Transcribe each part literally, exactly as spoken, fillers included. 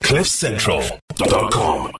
cliff central dot com.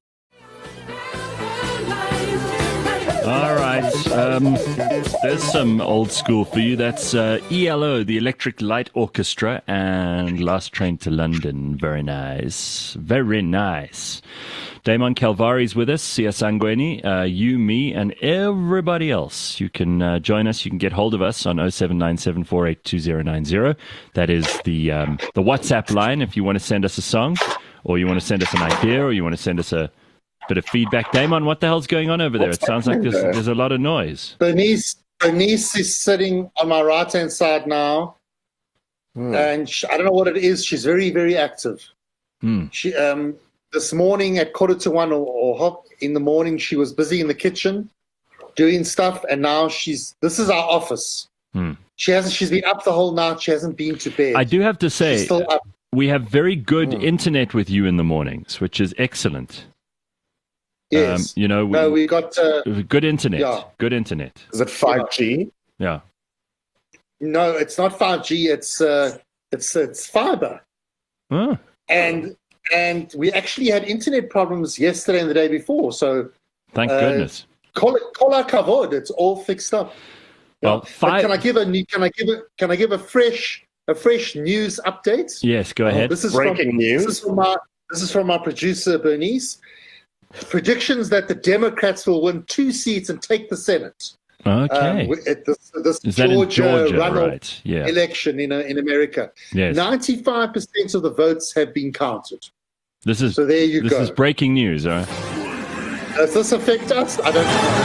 All right, um, there's some old school for you. That's uh, E L O, the Electric Light Orchestra, and Last Train to London. Very nice. Very nice. Damon Calvari's with us, Sia Sangweni, uh, you, me, and everybody else. You can uh, join us. You can get hold of us on oh seven nine seven four eight two oh nine oh. That is the um, the WhatsApp line if you want to send us a song, or you want to send us an idea, or you want to send us a bit of feedback. Damon, what the hell's going on over there? It sounds like there's, there's a lot of noise. Bernice, Bernice is sitting on my right-hand side now, hmm. and she, I don't know what it is. She's very, very active. Hmm. She um. This morning at quarter to one or, or in the morning, she was busy in the kitchen doing stuff, and now she's. This is our office. Hmm. She hasn't. She's been up the whole night. She hasn't been to bed. I do have to say, she's still up. We have very good hmm. internet with you in the mornings, which is excellent. Yes, um, you know, we, no, we got uh, good internet. Yeah. Good internet. Is it five G? Yeah. No, it's not five G. It's uh, it's it's fiber. Oh. And. And we actually had internet problems yesterday and the day before. So, thank uh, goodness. Call it, call our kavod. It's all fixed up. Well, five... can I give a can I give a can I give a fresh a fresh news update? Yes, go ahead. Oh, this is breaking from, news. This is from our this is from our producer Bernice. Predictions that the Democrats will win two seats and take the Senate. Okay. Um, at this, this is Georgia, that in Georgia, runoff right? Yeah. election in uh, in America. Yes. Ninety-five percent of the votes have been counted. This is so there you this go. is breaking news, all right? Does this affect us? I don't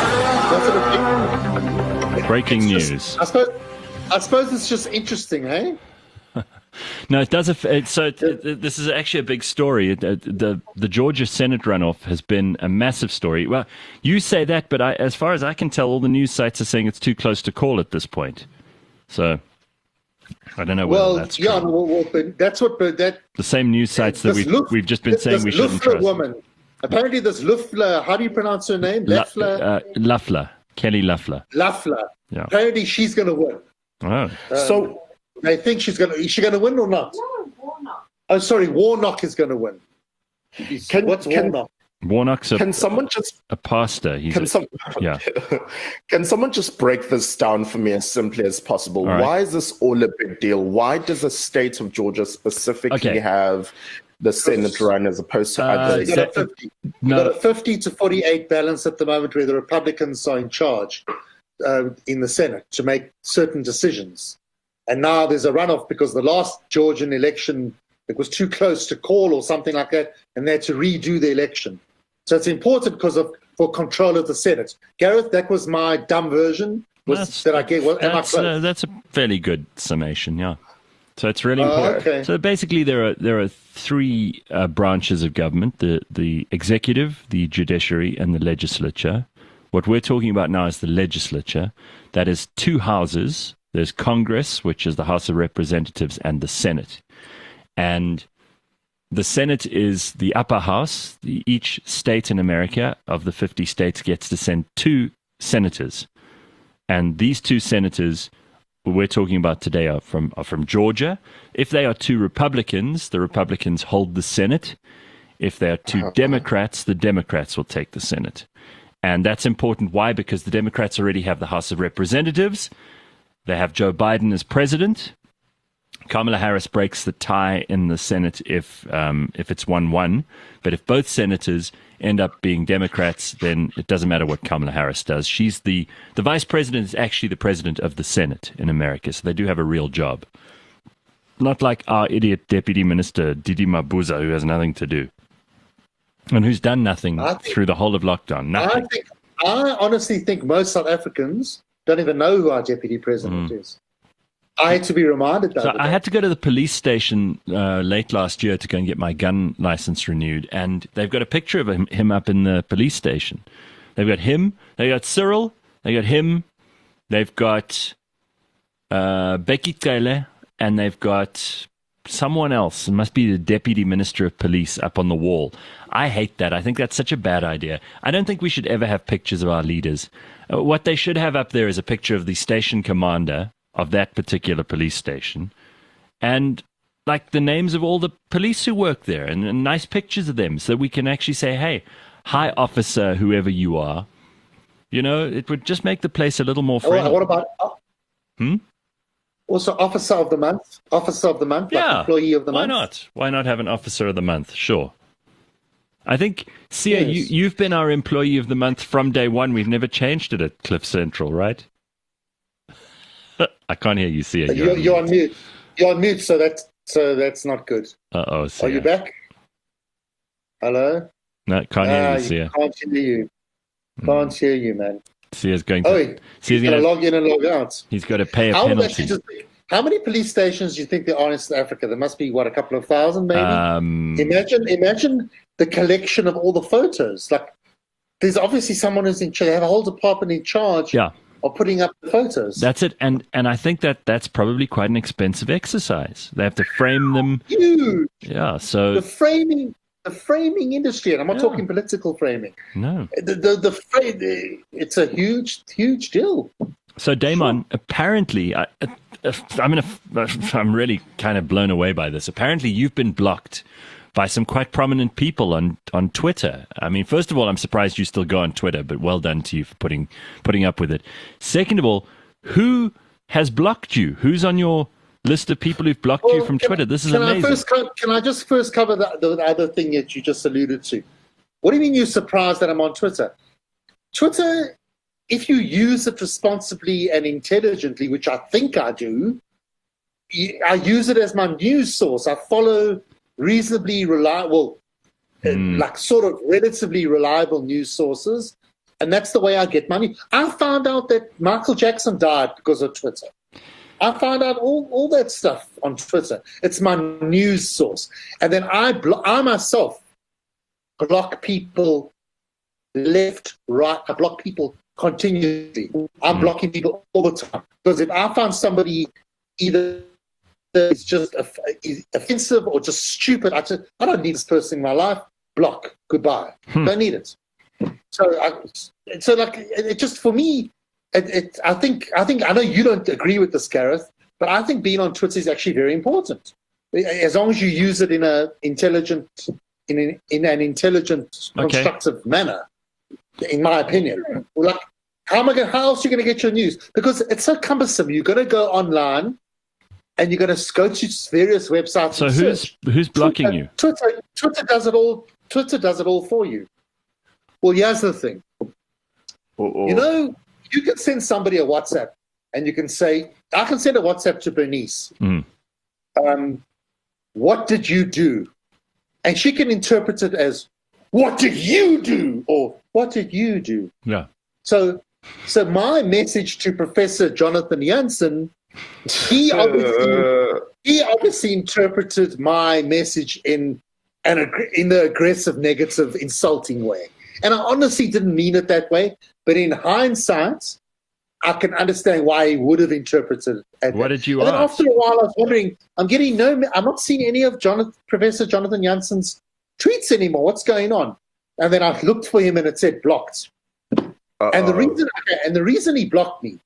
know. Does it affect... Breaking it's news. Just, I suppose. I suppose it's just interesting, hey? No, it does. Affect, so it, it, this is actually a big story. It, it, the the Georgia Senate runoff has been a massive story. Well, you say that, but I, as far as I can tell, all the news sites are saying it's too close to call at this point. So. I don't know whether well, that's true. yeah, well, well, but that's what but that the same news sites that we've, Luf, we've just been saying this we shouldn't Loeffler trust. Woman. Apparently, this Loeffler, how do you pronounce her name? Loeffler? Uh, Loeffler. Kelly Loeffler. Loeffler. Yeah. Apparently, she's going to win. Oh. Um, so they think she's going to. Is she going to win or not? No, Warnock. Oh, sorry, Warnock is going to win. Can, What's can, Warnock? Warnock's a, can someone just a pastor. He's can a, some yeah. Can someone just break this down for me as simply as possible? Right. Why is this all a big deal? Why does the state of Georgia specifically Okay. have the Senate run as opposed to Uh, others? You've got, a fifty, you've No. got a fifty to forty-eight balance at the moment where the Republicans are in charge uh, in the Senate to make certain decisions. And now there's a runoff because the last Georgian election, it was too close to call or something like that, and they had to redo the election. So it's important because of for control of the Senate. Gareth, that was my dumb version. Was That's- that I get? Well, am I That's, close? uh, that's a fairly good summation, yeah. So it's really Oh, important. okay. So basically, there are there are three uh, branches of government: the the executive, the judiciary, and the legislature. What we're talking about now is the legislature. That is two houses. There's Congress, which is the House of Representatives, and the Senate. And the Senate is the upper house. The, each state in America of the fifty states gets to send two senators. And these two senators we're talking about today are from are from Georgia. If they are two Republicans, the Republicans hold the Senate. If they are two Democrats, the Democrats will take the Senate. And that's important. Why? Because the Democrats already have the House of Representatives. They have Joe Biden as president. Kamala Harris breaks the tie in the Senate if um, if it's one one. But if both senators end up being Democrats, then it doesn't matter what Kamala Harris does. She's the, the vice president is actually the president of the Senate in America, so they do have a real job. Not like our idiot deputy minister, Didi Mabuza, who has nothing to do. And who's done nothing think, through the whole of lockdown. Nothing. I, think, I honestly think most South Africans don't even know who our deputy president mm. is. I had to be reminded that. So I had to go to the police station uh, late last year to go and get my gun license renewed, and they've got a picture of him, him up in the police station. They've got him, they got Cyril, they got him, they've got uh, Becky Cele, and they've got someone else. It must be the deputy minister of police up on the wall. I hate that. I think that's such a bad idea. I don't think we should ever have pictures of our leaders. Uh, what they should have up there is a picture of the station commander of that particular police station, and like the names of all the police who work there and, and nice pictures of them so we can actually say, hey, hi, officer, whoever you are. You know, it would just make the place a little more friendly. Oh, what about Hmm? also officer of the month? Officer of the month, like Yeah. employee of the Why month? not? Why not have an officer of the month? Sure. I think, Sia, Yes. you, you've been our employee of the month from day one. We've never changed it at Cliff Central, right? I can't hear you, Sia. You're, You're, you're on mute. You're on mute, so that's so that's not good. Uh-oh, Sia. Are you back? Hello? No, can't hear Ah, you, Sia. can't hear you. Can't hear you, man. Sia's going to... Oh, he's Sia's going to gonna, log in and log out. he's got to pay a I would penalty. actually just think, how many police stations do you think there are in South Africa? There must be, what, a couple of thousand, maybe? Um, Imagine, imagine the collection of all the photos. Like, there's obviously someone who's in charge. They have a whole department in charge yeah. of putting up the photos. That's it, and and I think that that's probably quite an expensive exercise. They have to frame them. Huge. Yeah, so The framing, the framing industry, and I'm not Yeah. talking political framing. no. The the, the fra- the it's a huge, huge deal. So Damon, apparently, I, I, I'm gonna, I'm really kind of blown away by this. Apparently, you've been blocked by some quite prominent people on, on Twitter. I mean, first of all, I'm surprised you still go on Twitter, but well done to you for putting putting up with it. Second of all, who has blocked you? Who's on your list of people who've blocked you Well, from can- Twitter? This is can amazing. I first co- can I just first cover the, the other thing that you just alluded to? What do you mean you're surprised that I'm on Twitter? Twitter, if you use it responsibly and intelligently, which I think I do, you- I use it as my news source. I follow reasonably reliable, uh, Mm. like sort of relatively reliable news sources, and that's the way I get money. I found out that Michael Jackson died because of Twitter. I found out all, all that stuff on Twitter. It's my news source. And then I, blo- I myself block people left, right. I block people continuously. I'm Mm. blocking people all the time. Because if I find somebody either is just off- is offensive or just stupid, I just, I don't need this person in my life. Block. Goodbye. Hmm. Don't need it. So, I, so like, it, it just for me, it, it, I think, I think, I know you don't agree with this, Gareth, but I think being on Twitter is actually very important. As long as you use it in a intelligent, in an, in an intelligent, Okay. constructive manner, in my opinion. Like, how am I going? How else are you going to get your news? Because it's so cumbersome. You're going to go online, and you're going to go to various websites. So and who's search. who's blocking Twitter, you? Twitter, Twitter does it all. Twitter does it all for you. Well, here's the thing. Uh-oh. You know, you can send somebody a WhatsApp, and you can say, "I can send a WhatsApp to Bernice. Mm. Um, what did you do?" And she can interpret it as, "What did you do?" or "What did you do?" Yeah. So, so my message to Professor Jonathan Jansen, he obviously Uh, he obviously interpreted my message in an ag- in the aggressive, negative, insulting way. And I honestly didn't mean it that way. But in hindsight, I can understand why he would have interpreted it. That What way. did you And then ask? after a while, I was wondering, I'm getting no, I'm not seeing any of Jonathan, Professor Jonathan Jansen's tweets anymore. What's going on? And then I looked for him, and it said blocked. And the uh-oh. reason and the reason he blocked me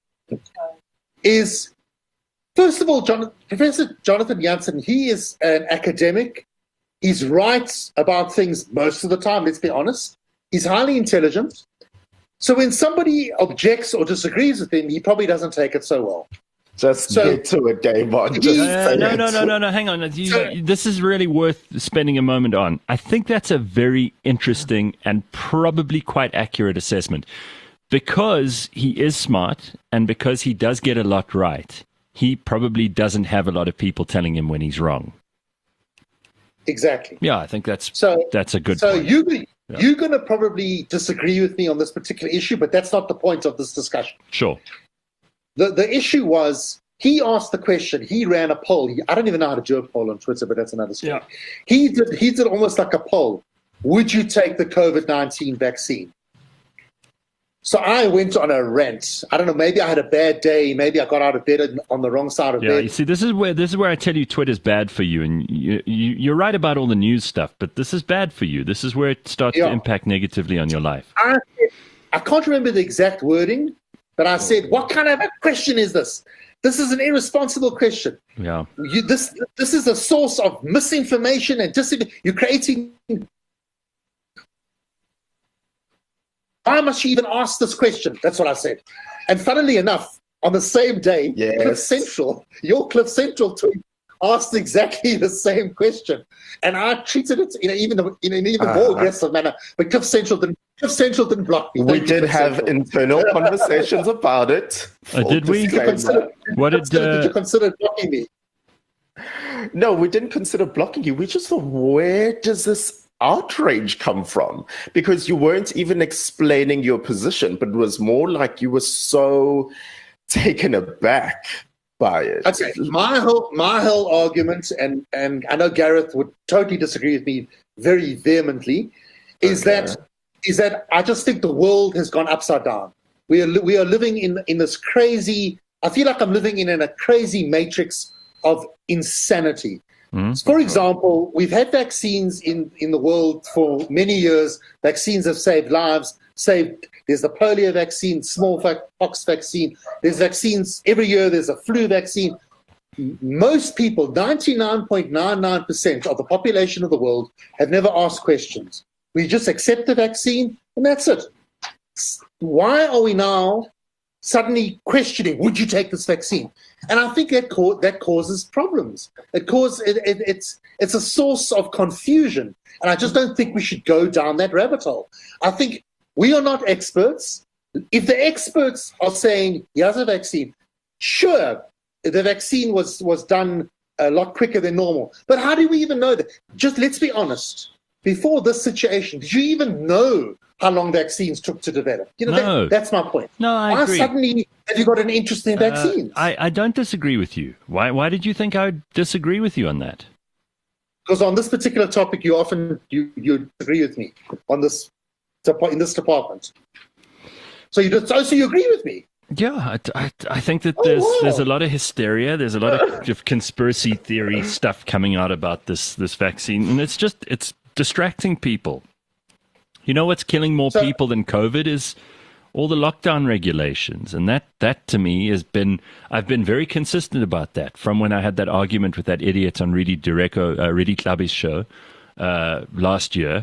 is, first of all, John, Professor Jonathan Jansen, he is an academic. He's right about things most of the time, let's be honest. He's highly intelligent. So when somebody objects or disagrees with him, he probably doesn't take it so well. Just So- get to it, Damon. Just Uh, say no, it. no, no, no, no. Hang on. You, So- you- this is really worth spending a moment on. I think that's a very interesting and probably quite accurate assessment. Because he is smart and because he does get a lot right, he probably doesn't have a lot of people telling him when he's wrong. Exactly. Yeah, I think that's So that's a good so point. you you're going to probably disagree with me on this particular issue, but that's not the point of this discussion. Sure. The the issue was, he asked the question. He ran a poll. He, I don't even know how to do a poll on Twitter, but that's another story. Yeah. He did. He did almost like a poll. Would you take the COVID nineteen vaccine? So I went on a rant. I don't know. Maybe I had a bad day. Maybe I got out of bed on the wrong side of Yeah, bed. you see, this is where this is where I tell you Twitter's bad for you, and you, you you're right about all the news stuff, but this is bad for you. This is where it starts Yeah. to impact negatively on your life. I, I can't remember the exact wording, that I said, what kind of a question is this? This is an irresponsible question. Yeah. You, this this is a source of misinformation and disinformation. You're creating. Why must you even ask this question? That's what I said. And funnily enough, on the same day, Yes. Cliff Central, your Cliff Central tweet asked exactly the same question, and I treated it in an even in an even more Uh-huh. aggressive manner. But Cliff Central didn't. Cliff Central didn't block me. We Thank you, did Cliff have Central. internal conversations about it. Oh, Full did we? Did you disclaimer. consider, What did, consider- uh, did you consider blocking me? No, we didn't consider blocking you. We just thought, where does this outrage come from? Because you weren't even explaining your position, but it was more like you were so taken aback by it. Okay, my whole my whole argument, and and I know Gareth would totally disagree with me very vehemently, is Okay. that is that I just think the world has gone upside down. We are li- we are living in in this crazy. I feel like I'm living in, in a crazy matrix of insanity. Mm. For example, we've had vaccines in, in the world for many years. Vaccines have saved lives. Saved. There's the polio vaccine, smallpox vaccine. There's vaccines every year. There's a flu vaccine. M- Most people, ninety-nine point nine nine percent of the population of the world, have never asked questions. We just accept the vaccine, and that's it. S- Why are we now suddenly questioning, would you take this vaccine? And I think that ca- that causes problems. It cause it, it, it's it's a source of confusion, and I just don't think we should go down that rabbit hole. I think we are not experts. If the experts are saying here's a vaccine, sure, the vaccine was was done a lot quicker than normal. But how do we even know that? Just let's be honest. Before this situation, did you even know how long vaccines took to develop? You know, No. that, that's my point. No, I Why agree. suddenly have you got an interest in Uh, vaccines? I, I don't disagree with you. Why why did you think I would disagree with you on that? Because on this particular topic, you often you, you agree with me on this depa- in this department. So you just, oh, so you agree with me? Yeah, I, I, I think that Oh, there's wow. there's a lot of hysteria. There's a lot of, of conspiracy theory stuff coming out about this this vaccine, and it's just it's distracting people. You know what's killing more So- people than COVID is all the lockdown regulations, and that that to me has been I've been very consistent about that from when I had that argument with that idiot on Rudi Dureko, uh, Rudi Klabi's show uh, last year.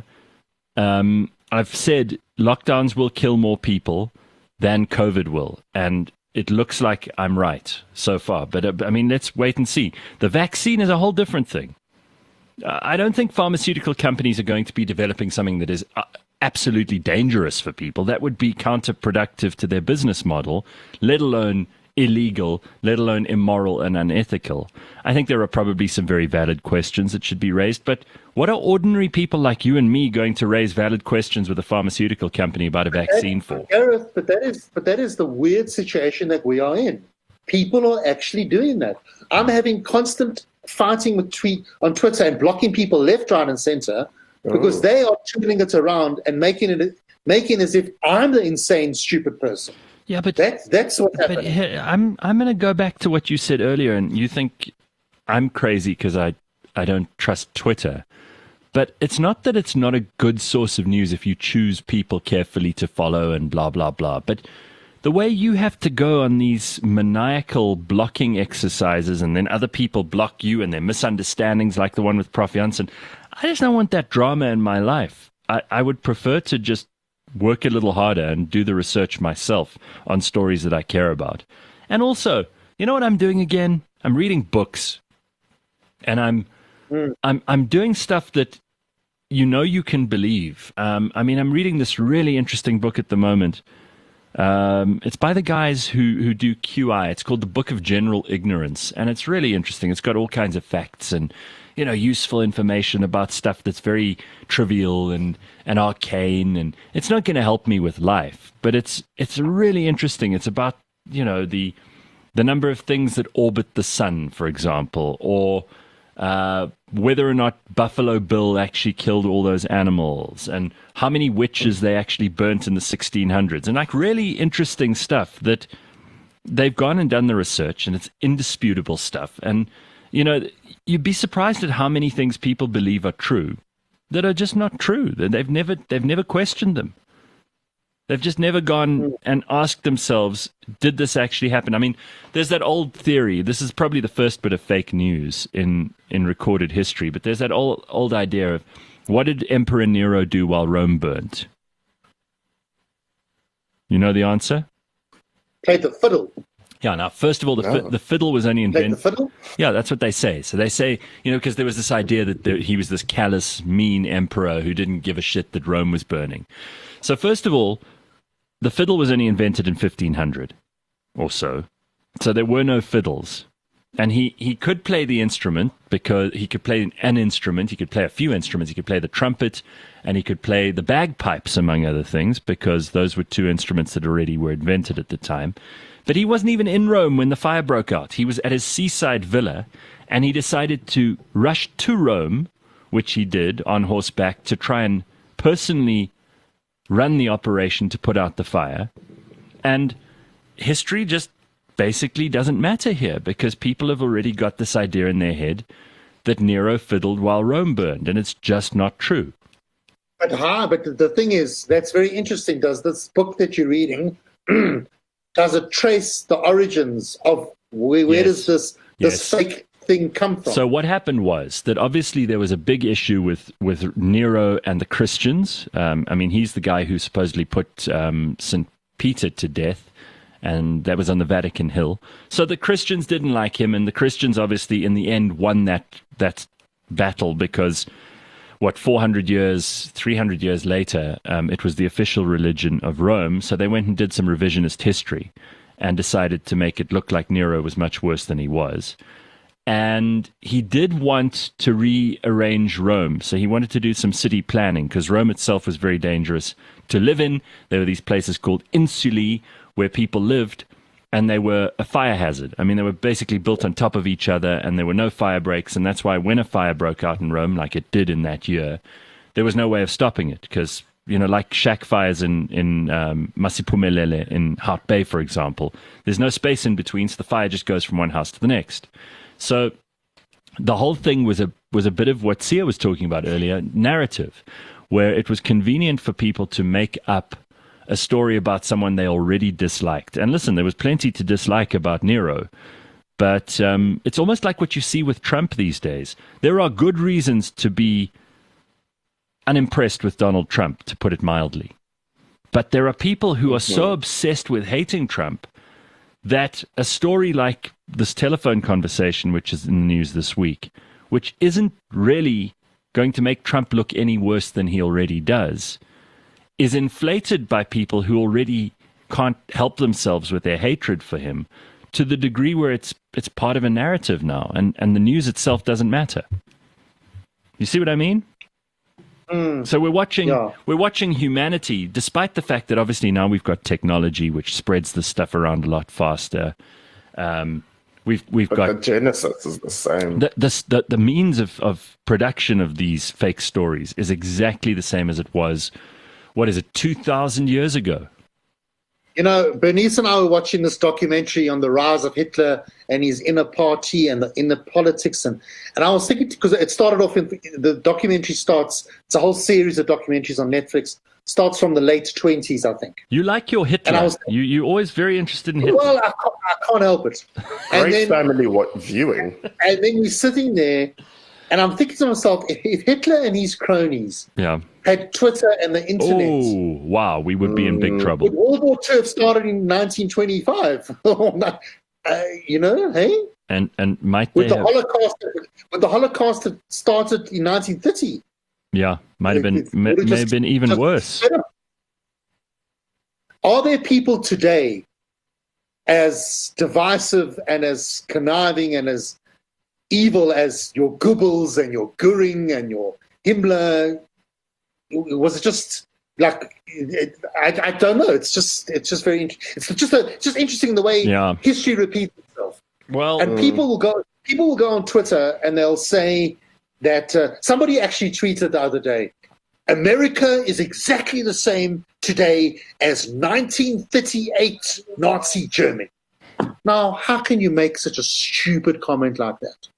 Um, I've said lockdowns will kill more people than COVID will, and it looks like I'm right so far. But uh, I mean, let's wait and see. The vaccine is a whole different thing. Uh, I don't think pharmaceutical companies are going to be developing something that is uh, absolutely dangerous for people. That would be counterproductive to their business model, let alone illegal, let alone immoral and unethical. I think there are probably some very valid questions that should be raised, but what are ordinary people like you and me going to raise valid questions with a pharmaceutical company about a vaccine for? Gareth, but that is but that is the weird situation that we are in. People are actually doing that. I'm having constant fighting with tweet on Twitter and blocking people left, right, and center because Oh. they are turning it around and making it making as if I'm the insane, stupid person. Yeah, but That that's what's But happening. here, I'm I'm going to go back to what you said earlier, and you think I'm crazy because I I don't trust Twitter. But it's not that it's not a good source of news if you choose people carefully to follow and blah blah blah. But the way you have to go on these maniacal blocking exercises, and then other people block you, and their misunderstandings, like the one with Prof Janssen, I just don't want that drama in my life. I, I would prefer to just work a little harder and do the research myself on stories that I care about. And also, you know what I'm doing again? I'm reading books. And I'm I'm I'm doing stuff that you know you can believe. Um, I mean, I'm reading this really interesting book at the moment. Um, it's by the guys who, who do Q I. It's called The Book of General Ignorance, and it's really interesting. It's got all kinds of facts and, you know, useful information about stuff that's very trivial and, and arcane, and it's not going to help me with life, but it's it's really interesting. It's about, you know, the the number of things that orbit the sun, for example, or uh, whether or not Buffalo Bill actually killed all those animals, and how many witches they actually burnt in the sixteen hundreds, and like really interesting stuff that they've gone and done the research, and it's indisputable stuff. And, you know, you'd be surprised at how many things people believe are true that are just not true. That they've never they've never questioned them. They've just never gone and asked themselves, did this actually happen? I mean, there's that old theory. This is probably the first bit of fake news in, in recorded history, but there's that old, old idea of what did Emperor Nero do while Rome burnt? You know the answer? Played the fiddle. Yeah, now, first of all, the, No. fi- the fiddle was only Played the invented. fiddle. Yeah, that's what they say. So they say, you know, because there was this idea that there, he was this callous, mean emperor who didn't give a shit that Rome was burning. So first of all, the fiddle was only invented in fifteen hundred or so. So there were no fiddles. And he, he could play the instrument because he could play an instrument. He could play a few instruments. He could play the trumpet and he could play the bagpipes, among other things, because those were two instruments that already were invented at the time. But he wasn't even in Rome when the fire broke out. He was at his seaside villa, and he decided to rush to Rome, which he did on horseback, to try and personally run the operation to put out the fire. And history just basically doesn't matter here, because people have already got this idea in their head that Nero fiddled while Rome burned, and it's just not true. But ha, but the- the thing is, that's very interesting. Does this book that you're reading, does it trace the origins of where, where Yes. does this this Yes. fake thing come from? So what happened was that obviously there was a big issue with, with Nero and the Christians. Um, I mean, he's the guy who supposedly put um, Saint Peter to death, and that was on the Vatican Hill. So the Christians didn't like him, and the Christians obviously in the end won that that battle because, what, four hundred years, three hundred years later, um, it was the official religion of Rome. So they went and did some revisionist history and decided to make it look like Nero was much worse than he was. And he did want to rearrange Rome. So he wanted to do some city planning because Rome itself was very dangerous to live in. There were these places called insulae where people lived, and they were a fire hazard. I mean, they were basically built on top of each other, and there were no fire breaks. And that's why when a fire broke out in Rome, like it did in that year, there was no way of stopping it because, you know, like shack fires in, in um, Masipumelele in Hout Bay, for example, there's no space in between, so the fire just goes from one house to the next. So the whole thing was a was a bit of what Sia was talking about earlier, narrative, where it was convenient for people to make up a story about someone they already disliked. And listen, there was plenty to dislike about Nero, but um, it's almost like what you see with Trump these days. There are good reasons to be unimpressed with Donald Trump, to put it mildly. But there are people who are so obsessed with hating Trump that a story like this telephone conversation, which is in the news this week, which isn't really going to make Trump look any worse than he already does, is inflated by people who already can't help themselves with their hatred for him to the degree where it's it's part of a narrative now, and, and the news itself doesn't matter. You see what I mean? Mm. So we're watching Yeah. we're watching humanity, despite the fact that obviously now we've got technology which spreads this stuff around a lot faster. Um, we've we've But got the genesis is the same. the, the the the means of, of production of these fake stories is exactly the same as it was. What is it, two thousand years ago? You know, Bernice and I were watching this documentary on the rise of Hitler and his inner party and the inner politics. And, and I was thinking, because it started off in the documentary starts, it's a whole series of documentaries on Netflix, starts from the late twenties, I think. You like your Hitler. And I was- you, you're always very interested in Hitler. Well, I can't, I can't help it. And Great then, family what viewing. and then we're sitting there, and I'm thinking to myself, if, if Hitler and his cronies yeah. had Twitter and the internet, Oh, wow. We would be in big trouble. would World War Two have started in nineteen twenty-five? uh, you know, hey? And and might With they the have, Holocaust, with the Holocaust had started in nineteen thirty. yeah, might have been It- it may, would've may just- have been even just worse. set up. Are there people today as divisive and as conniving and as evil as your Goebbels and your Goering and your Himmler? Was it just like it, I, I don't know? It's just it's just very int- it's just a, it's just interesting the way Yeah. history repeats itself. Well, And people will go people will go on Twitter and they'll say that uh, somebody actually tweeted the other day, America is exactly the same today as nineteen thirty-eight Nazi Germany. Now, how can you make such a stupid comment like that?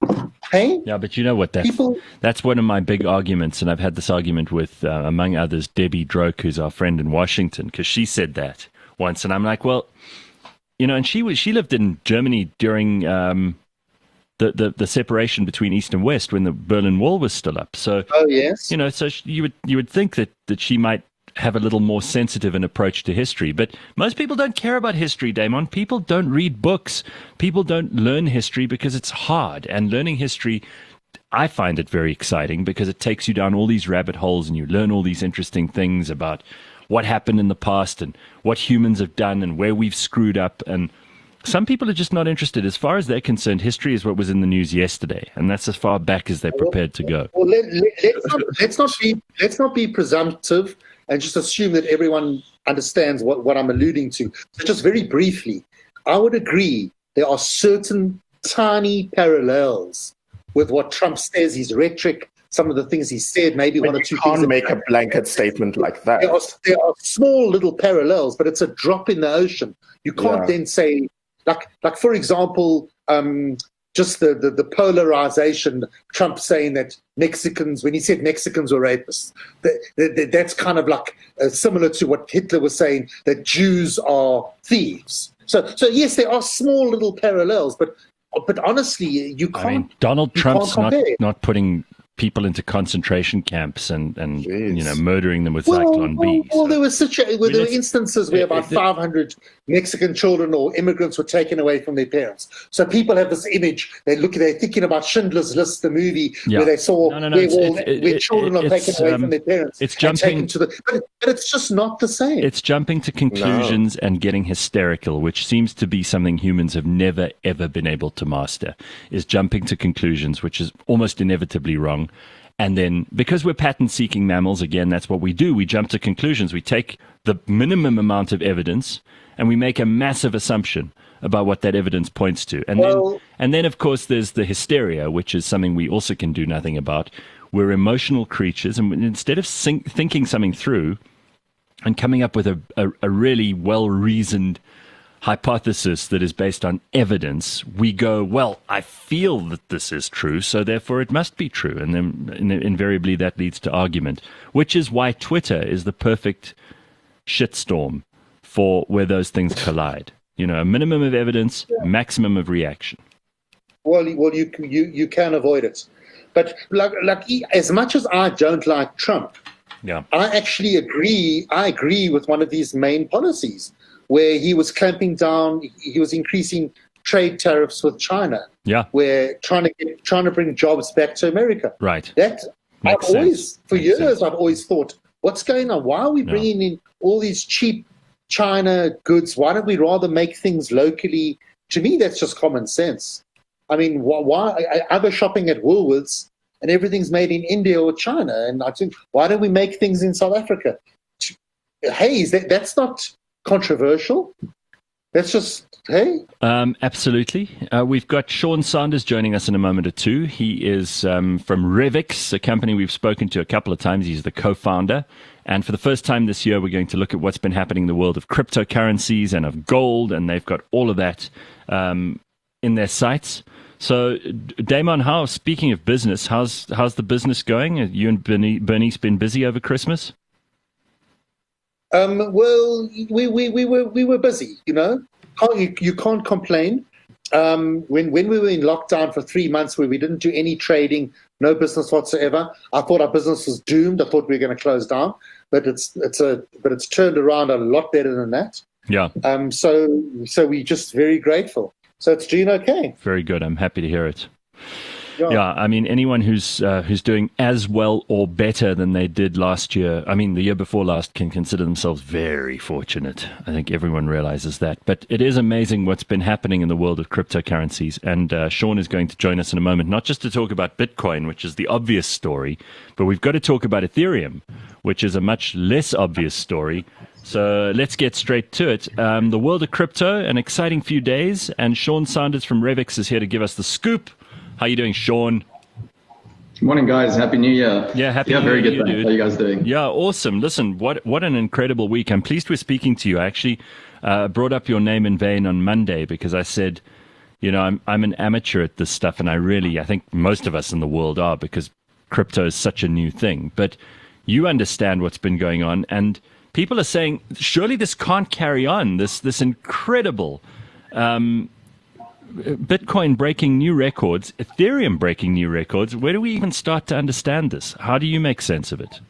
Hey? Yeah, but you know what? That's, People- that's one of my big arguments, and I've had this argument with, uh, among others, Debbie Droke, who's our friend in Washington, because she said that once, and I'm like, well, you know, and she was she lived in Germany during um, the, the the separation between East and West when the Berlin Wall was still up. So, Oh, yes. you know, so she, you would you would think that that she might have a little more sensitive an approach to history. But most people don't care about history, Damon. People don't read books. People don't learn history because it's hard. And learning history, I find it very exciting because it takes you down all these rabbit holes and you learn all these interesting things about what happened in the past and what humans have done and where we've screwed up. And some people are just not interested. As far as they're concerned, history is what was in the news yesterday. And that's as far back as they're prepared to go. Well, let, let, let's, not, let's not be let's not be presumptive and just assume that everyone understands what, what I'm alluding to. So just very briefly, I would agree there are certain tiny parallels with what Trump says, his rhetoric, some of the things he said, maybe But one or you two can't things. make a blanket statement like that. There are, there are small little parallels, but it's a drop in the ocean. You can't Yeah. then say, like, like for example, um, just the, the, the polarization, Trump saying that Mexicans, when he said Mexicans were rapists, that, that, that's kind of like uh, similar to what Hitler was saying, that Jews are thieves. So, so yes, there are small little parallels, but but honestly, you can't. I mean, Donald you Trump's can't not, compare. not putting people into concentration camps and, and Jeez. you know, murdering them with Well, Zyklon well, B. well, so- there were situa- well, there were it's- instances where it- about it- five hundred Mexican children or immigrants were taken away from their parents. So people have this image. They look, they're thinking about Schindler's List, the movie Yeah. where they saw No, no, no, where, it's- all- it- it- where it- children are it's, taken away um, from their parents. it's and jumping- taken to the, but, but it's just not the same. It's jumping to conclusions and getting hysterical, which seems to be something humans have never, ever been able to master, is jumping to conclusions, which is almost inevitably wrong. And then, because we're pattern-seeking mammals, again, that's what we do. We jump to conclusions. We take the minimum amount of evidence and we make a massive assumption about what that evidence points to. And Well- then, and then, of course, there's the hysteria, which is something we also can do nothing about. We're emotional creatures, and instead of think, thinking something through and coming up with a, a, a really well-reasoned hypothesis that is based on evidence, we go, well, I feel that this is true, so therefore it must be true. And then in- invariably that leads to argument, which is why Twitter is the perfect shitstorm for where those things collide. You know, a minimum of evidence, maximum of reaction. Well, well, you you you can avoid it, but like like as much as I don't like Trump, Yeah. I actually agree. I agree with one of these main policies where he was clamping down. He was increasing trade tariffs with China. Yeah. Where trying to get, trying to bring jobs back to America. Right. That Makes I've always, sense. for Makes years, sense. I've always thought, what's going on? Why are we Yeah. bringing in all these cheap China goods? Why don't we rather make things locally? To me, that's just common sense. I mean, why? why I, I go shopping at Woolworths and everything's made in India or China, and I think, why don't we make things in South Africa? Hey, is that, that's not controversial. That's just, hey. Um, absolutely. Uh, we've got Sean Sanders joining us in a moment or two. He is um, from Revix, a company we've spoken to a couple of times. He's the co-founder. And for the first time this year, we're going to look at what's been happening in the world of cryptocurrencies and of gold. And they've got all of that um, in their sites. So, Damon, how, speaking of business, how's how's the business going? Have you and Bernie, Bernice been busy over Christmas? Um, well, we, we, we were we were busy, you know. Can't, you, you can't complain. Um, when when we were in lockdown for three months, where we didn't do any trading, no business whatsoever, I thought our business was doomed. I thought we were going to close down, but it's it's a but it's turned around a lot better than that. Yeah, Um, so so we're just very grateful. So it's doing okay. very good. I'm happy to hear it. Yeah. Yeah, I mean, anyone who's uh, who's doing as well or better than they did last year, I mean, the year before last, can consider themselves very fortunate. I think everyone realizes that. But it is amazing what's been happening in the world of cryptocurrencies. And uh, Sean is going to join us in a moment, not just to talk about Bitcoin, which is the obvious story, but we've got to talk about Ethereum, which is a much less obvious story. So let's get straight to it. Um, the world of crypto, an exciting few days, and Sean Sanders from Revix is here to give us the scoop. How you doing, Sean? Good morning, guys. Happy New Year. Yeah, happy yeah, New very Year, good. Thanks. dude. How you guys doing? Yeah, awesome. Listen, what what an incredible week. I'm pleased we're speaking to you. I actually uh, brought up your name in vain on Monday because I said, You know, I'm I'm an amateur at this stuff, and I really, I think most of us in the world are, because crypto is such a new thing. But you understand what's been going on, and people are saying, surely this can't carry on. This this incredible um, Bitcoin breaking new records, Ethereum breaking new records. Where do we even start to understand this? How do you make sense of it?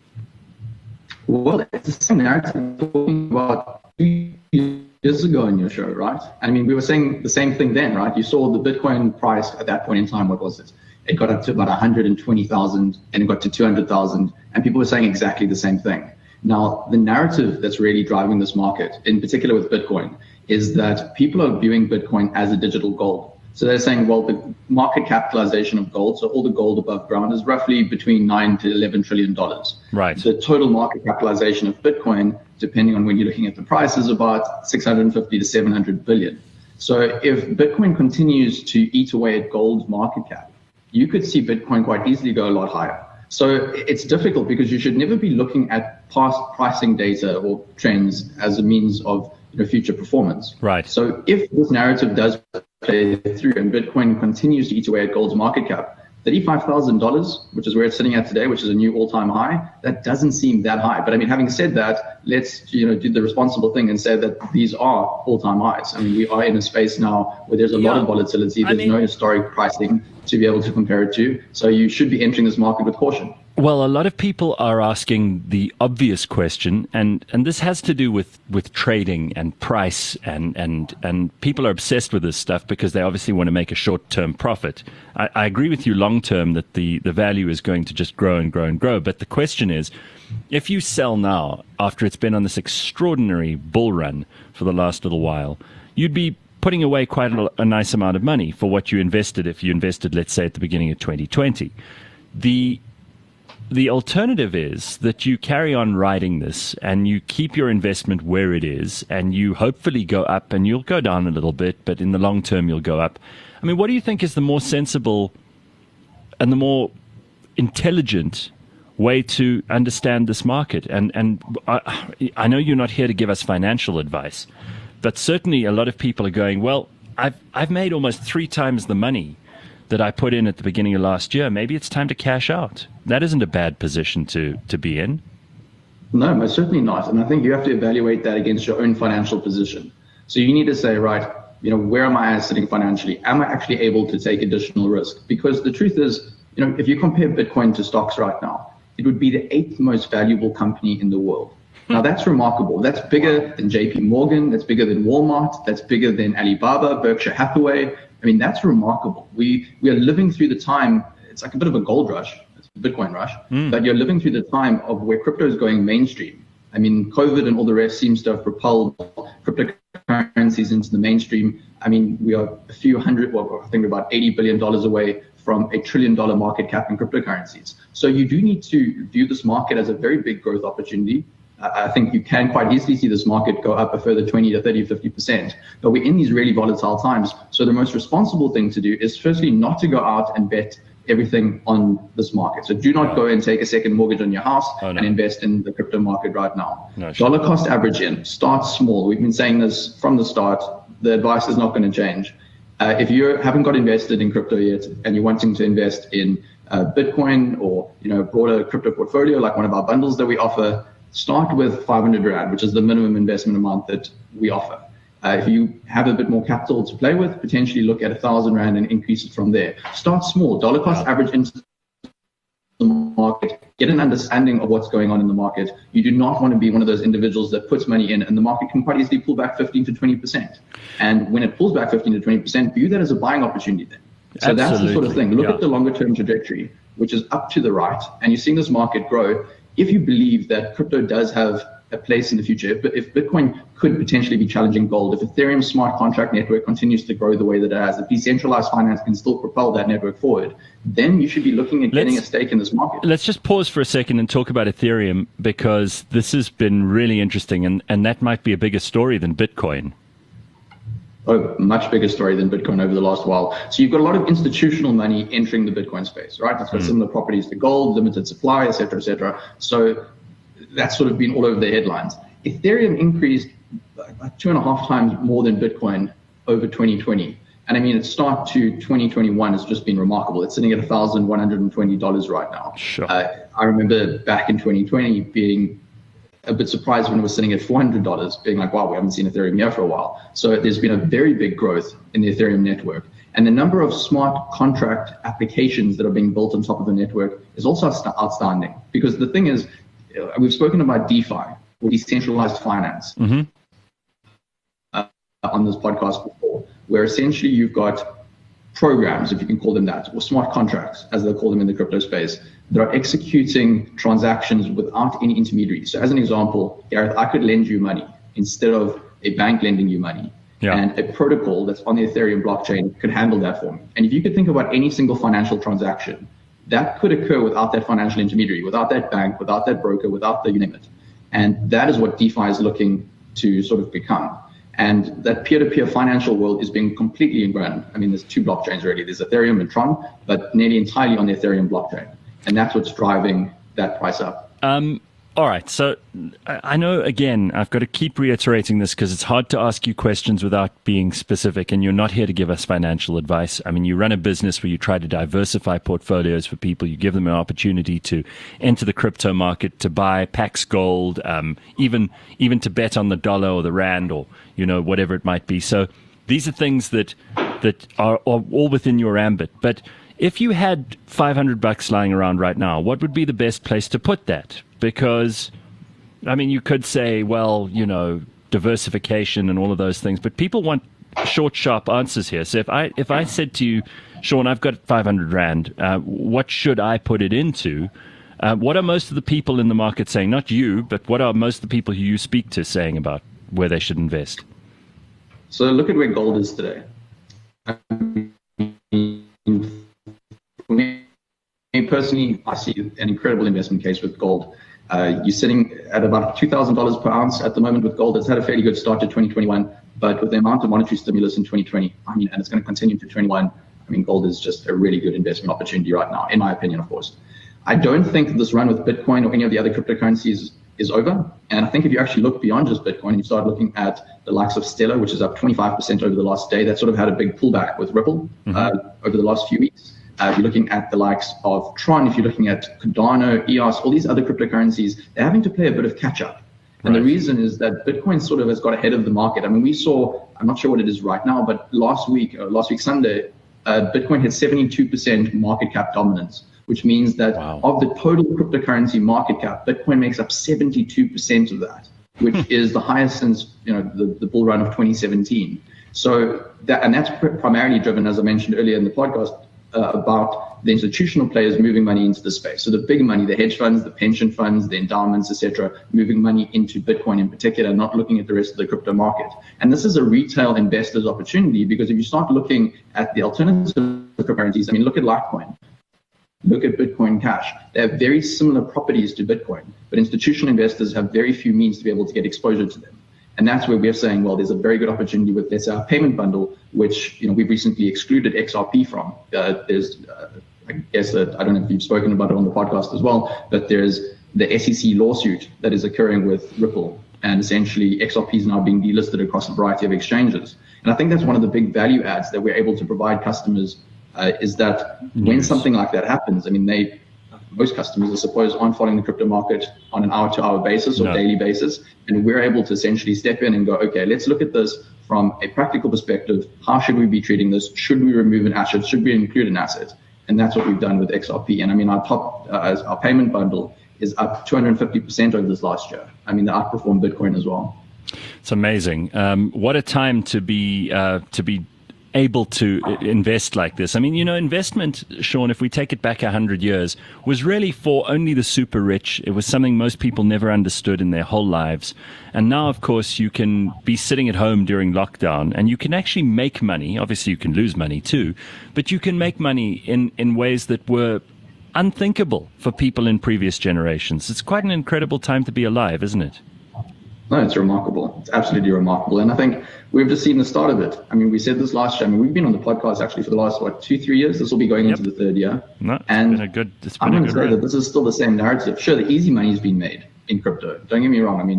Well, it's the same narrative talking about two years ago on your show, right? I mean, we were saying the same thing then, right? You saw the Bitcoin price at that point in time. What was it? It got up to about one hundred twenty thousand, and it got to two hundred thousand, and people were saying exactly the same thing. Now, the narrative that's really driving this market, in particular with Bitcoin, is that people are viewing Bitcoin as a digital gold. So they're saying, well, the market capitalization of gold, so all the gold above ground, is roughly between nine to eleven trillion dollars. Right. The total market capitalization of Bitcoin, depending on when you're looking at the price, is about six hundred fifty to seven hundred billion. So if Bitcoin continues to eat away at gold's market cap, you could see Bitcoin quite easily go a lot higher. So it's difficult because you should never be looking at past pricing data or trends as a means of, you know, future performance. Right. So if this narrative does play through and Bitcoin continues to eat away at gold's market cap, thirty-five thousand dollars, which is where it's sitting at today, which is a new all-time high, that doesn't seem that high. But I mean, having said that, let's, you know, do the responsible thing and say that these are all-time highs. I mean, we are in a space now where there's a yeah. lot of volatility. There's I mean, no historic pricing to be able to compare it to. So you should be entering this market with caution. Well, a lot of people are asking the obvious question, and, and this has to do with, with trading and price, and, and, and people are obsessed with this stuff because they obviously want to make a short-term profit. I, I agree with you long-term that the, the value is going to just grow and grow and grow, but the question is, if you sell now after it's been on this extraordinary bull run for the last little while, you'd be putting away quite a, a nice amount of money for what you invested if you invested, let's say, at the beginning of twenty twenty. The The alternative is that you carry on riding this and you keep your investment where it is, and you hopefully go up, and you'll go down a little bit, but in the long term you'll go up. I mean, what do you think is the more sensible and the more intelligent way to understand this market? And and I, I know you're not here to give us financial advice, but certainly a lot of people are going, well, I've I've made almost three times the money that I put in at the beginning of last year. Maybe it's time to cash out. That isn't a bad position to, to be in. No, most certainly not. And I think you have to evaluate that against your own financial position. So you need to say, right, you know, where am I sitting financially? Am I actually able to take additional risk? Because the truth is, you know, if you compare Bitcoin to stocks right now, it would be the eighth most valuable company in the world. Now that's remarkable. That's bigger than J P Morgan. That's bigger than Walmart. That's bigger than Alibaba, Berkshire Hathaway. I mean, that's remarkable. We we are living through the time, it's like a bit of a gold rush, it's a Bitcoin rush, mm. but you're living through the time of where crypto is going mainstream. I mean, COVID and all the rest seems to have propelled cryptocurrencies into the mainstream. I mean, we are a few hundred, well, I think we're about eighty billion dollars away from a trillion dollar market cap in cryptocurrencies. So you do need to view this market as a very big growth opportunity. I think you can quite easily see this market go up a further twenty to thirty, fifty percent. But we're in these really volatile times. So the most responsible thing to do is firstly not to go out and bet everything on this market. So do not go and take a second mortgage on your house oh, no. and invest in the crypto market right now. No, sure. Dollar cost average in, start small. We've been saying this from the start. The advice is not going to change. Uh, if you haven't got invested in crypto yet and you're wanting to invest in uh, Bitcoin or, you know, broader crypto portfolio, like one of our bundles that we offer, start with five hundred rand, which is the minimum investment amount that we offer. Uh, if you have a bit more capital to play with, potentially look at one thousand rand and increase it from there. Start small, dollar cost average into the market, get an understanding of what's going on in the market. You do not want to be one of those individuals that puts money in and the market can quite easily pull back fifteen to twenty percent. And when it pulls back fifteen to twenty percent, view that as a buying opportunity then. So Absolutely. That's the sort of thing. Look yeah. at the longer term trajectory, which is up to the right, and you're seeing this market grow. If you believe that crypto does have a place in the future, if, if Bitcoin could potentially be challenging gold, if Ethereum's smart contract network continues to grow the way that it has, if decentralized finance can still propel that network forward, then you should be looking at getting let's, a stake in this market. Let's just pause for a second and talk about Ethereum, because this has been really interesting, and, and that might be a bigger story than Bitcoin. Oh, much bigger story than Bitcoin over the last while. So you've got a lot of institutional money entering the Bitcoin space, right? It's got mm. similar properties to gold, limited supply, et cetera, et cetera. So that's sort of been all over the headlines. Ethereum increased like two and a half times more than Bitcoin over twenty twenty. And I mean, its start to twenty twenty-one has just been remarkable. It's sitting at one thousand one hundred twenty dollars right now. Sure. Uh, I remember back in twenty twenty being a bit surprised when it was sitting at four hundred dollars, being like, wow, we haven't seen Ethereum here for a while. So there's been a very big growth in the Ethereum network. And the number of smart contract applications that are being built on top of the network is also outstanding. Because the thing is, we've spoken about DeFi, or decentralized finance, mm-hmm. uh, on this podcast before, where essentially you've got programs, if you can call them that, or smart contracts, as they call them in the crypto space, that are executing transactions without any intermediary. So as an example, Gareth, I could lend you money instead of a bank lending you money. Yeah. And a protocol that's on the Ethereum blockchain could handle that for me. And if you could think about any single financial transaction, that could occur without that financial intermediary, without that bank, without that broker, without the you name it. And that is what DeFi is looking to sort of become. And that peer-to-peer financial world is being completely ingrained. I mean, there's two blockchains already. There's Ethereum and Tron, but nearly entirely on the Ethereum blockchain. And that's what's driving that price up. Um, all right. So I know, again, I've got to keep reiterating this because it's hard to ask you questions without being specific, and you're not here to give us financial advice. I mean, you run a business where you try to diversify portfolios for people. You give them an opportunity to enter the crypto market, to buy Pax Gold, um, even even to bet on the dollar or the rand or, you know, whatever it might be. So these are things that that are, are all within your ambit. But if you had five hundred bucks lying around right now, what would be the best place to put that? Because, I mean, you could say, well, you know, diversification and all of those things, but people want short, sharp answers here. So if I if I said to you, Sean, I've got five hundred rand, uh, what should I put it into? Uh, what are most of the people in the market saying? Not you, but what are most of the people who you speak to saying about where they should invest? So look at where gold is today. Me personally, I see an incredible investment case with gold. Uh, you're sitting at about two thousand dollars per ounce at the moment with gold. It's had a fairly good start to twenty twenty-one, but with the amount of monetary stimulus in twenty twenty, I mean, and it's going to continue to twenty-one, I mean, gold is just a really good investment opportunity right now, in my opinion, of course. I don't think this run with Bitcoin or any of the other cryptocurrencies is over. And I think if you actually look beyond just Bitcoin and you start looking at the likes of Stellar, which is up twenty-five percent over the last day, that sort of had a big pullback with Ripple mm-hmm. uh, over the last few weeks. Uh, if you're looking at the likes of Tron, if you're looking at Cardano, E O S, all these other cryptocurrencies, they're having to play a bit of catch up. And right. the reason is that Bitcoin sort of has got ahead of the market. I mean, we saw, I'm not sure what it is right now, but last week, uh, last week Sunday, uh, Bitcoin had seventy-two percent market cap dominance, which means that wow. of the total cryptocurrency market cap, Bitcoin makes up seventy-two percent of that, which is the highest since, you know, the, the bull run of twenty seventeen. So that, and that's primarily driven, as I mentioned earlier in the podcast, Uh, about the institutional players moving money into the space. So the big money, the hedge funds, the pension funds, the endowments, et cetera, moving money into Bitcoin in particular, not looking at the rest of the crypto market. And this is a retail investor's opportunity because if you start looking at the alternative cryptocurrencies, I mean, look at Litecoin, look at Bitcoin Cash. They have very similar properties to Bitcoin, but institutional investors have very few means to be able to get exposure to them. And that's where we're saying, well, there's a very good opportunity with this uh, payment bundle, which, you know, we've recently excluded X R P from. Uh, there's, uh, I guess that, I don't know if you've spoken about it on the podcast as well, but there's the S E C lawsuit that is occurring with Ripple. And essentially X R P is now being delisted across a variety of exchanges. And I think that's one of the big value adds that we're able to provide customers uh, is that yes. when something like that happens, I mean, they, most customers, I suppose, aren't following the crypto market on an hour-to-hour basis or no. daily basis. And we're able to essentially step in and go, okay, let's look at this from a practical perspective. How should we be treating this? Should we remove an asset? Should we include an asset? And that's what we've done with X R P. And I mean, our top, uh, our payment bundle is up two hundred fifty percent over this last year. I mean, they outperformed Bitcoin as well. It's amazing. Um, what a time to be uh, to be able to invest like this. I mean, you know, investment, Sean, if we take it back a hundred years, was really for only the super rich. It was something most people never understood in their whole lives. And now, of course, you can be sitting at home during lockdown and you can actually make money. Obviously, you can lose money too, but you can make money in, in ways that were unthinkable for people in previous generations. It's quite an incredible time to be alive, isn't it? No, it's remarkable. It's absolutely remarkable. And I think we've just seen the start of it. I mean, we said this last year. I mean, we've been on the podcast actually for the last, what, two, three years? This will be going yep. into the third year. No, it's and been a good, it's been I'm a going good to say run. that this is still the same narrative. Sure, the easy money has been made in crypto. Don't get me wrong. I mean,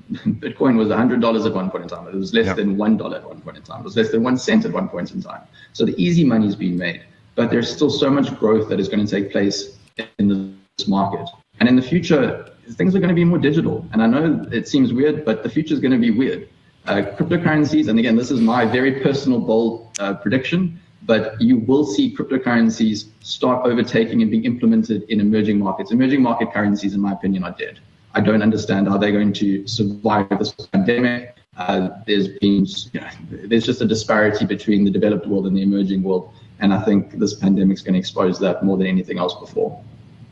Bitcoin was one hundred dollars at one point in time. It was less Yeah. than one dollar at one point in time. It was less than one cent at one point in time. So the easy money is being made. But there's still so much growth that is going to take place in this market. And in the future, things are going to be more digital. And I know it seems weird, but the future is going to be weird. Uh, cryptocurrencies, and again, this is my very personal, bold uh, prediction, but you will see cryptocurrencies start overtaking and being implemented in emerging markets. Emerging market currencies, in my opinion, are dead. I don't understand how they're going to survive this pandemic. Uh, there's been, you know, there's just a disparity between the developed world and the emerging world. And I think this pandemic is going to expose that more than anything else before.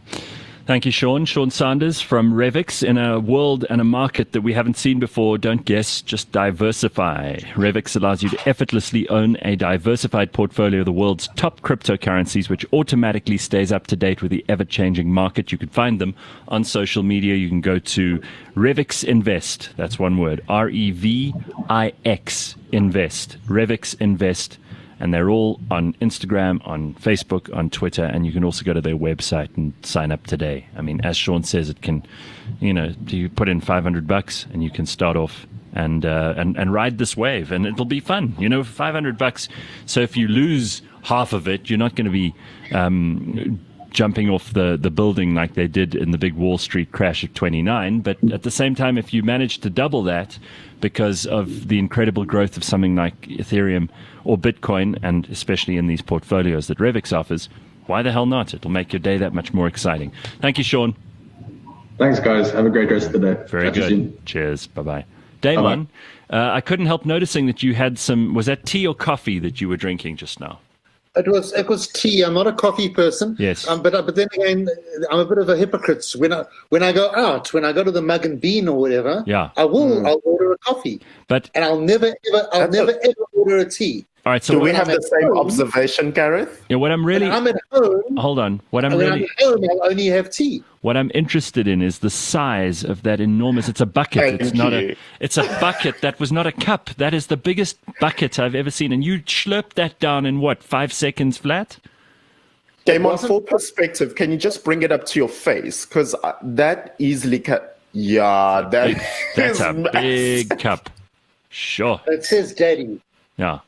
Thank you, Sean. Sean Sanders from Revix. In a world and a market that we haven't seen before, don't guess, just diversify. Revix allows you to effortlessly own a diversified portfolio of the world's top cryptocurrencies, which automatically stays up to date with the ever-changing market. You can find them on social media. You can go to Revix Invest. That's one word. R E V I X Invest. Revix Invest. And they're all on Instagram, on Facebook, on Twitter, and you can also go to their website and sign up today. I mean, as Sean says, it can, you know, you put in five hundred bucks and you can start off and uh, and and ride this wave, and it'll be fun. You know, five hundred bucks. So if you lose half of it, you're not going to be um, jumping off the, the building like they did in the big Wall Street crash of twenty-nine. But at the same time, if you manage to double that because of the incredible growth of something like Ethereum or Bitcoin, and especially in these portfolios that Revix offers, why the hell not? It'll make your day that much more exciting. Thank you, Sean. Thanks, guys. Have a great rest of the day. Very Catch you good. soon. Cheers. Bye-bye. Damon, uh, I couldn't help noticing that you had some, was that tea or coffee that you were drinking just now? It was it was tea. I'm not a coffee person. Yes. Um, but but then again, I'm a bit of a hypocrite. When I when I go out, when I go to the Mug and Bean or whatever, Yeah. I will. I'll order a coffee, But, and I'll never ever I'll That's never a- ever order a tea. all right, so Do what, we have I'm the at same home- observation, Gareth? you know, what I'm really, When I'm at home, hold on, what I'm when really, I'm at home, I'll only have tea. what I'm interested in is the size of that enormous, it's a bucket. Thank it's not you. a, it's a bucket. That was not a cup. That is the biggest bucket I've ever seen. And you slurped that down in what, five seconds flat? Game on wasn't- full perspective. Can you just bring it up to your face? Because uh, that easily ca- yeah, that That's is a massive. big cup. Sure. It says, "Daddy, Yeah.